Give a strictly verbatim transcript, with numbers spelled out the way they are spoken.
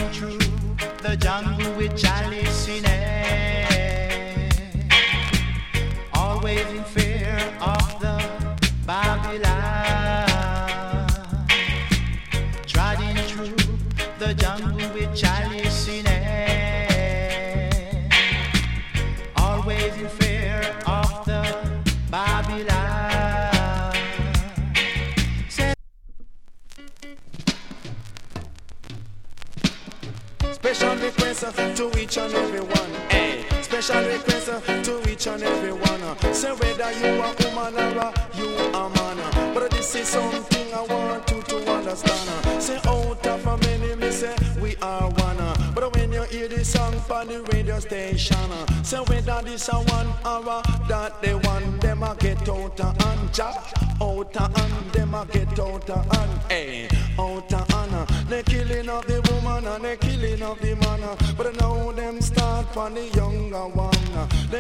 Striding through the jungle with chalice in hand, always in fear of the Babylon. Striding through the jungle with chalice in hand, always in fear of the Babylon. Special request uh, to each and every one. Hey. Special request uh, to each and every one. Uh. Say whether you are woman or uh, you are man. Uh. But this is something I want you to understand. Uh. Say out of a many, me say we are one. Uh. But when you hear this song from the radio station, uh. say whether this a one or uh, that they one, them a get out of hand. Out of hand, them a get out of hand. Hey, out of hand. Uh. They killing of the woman and they killing of the man. Uh. But now them start from the younger one. Uh.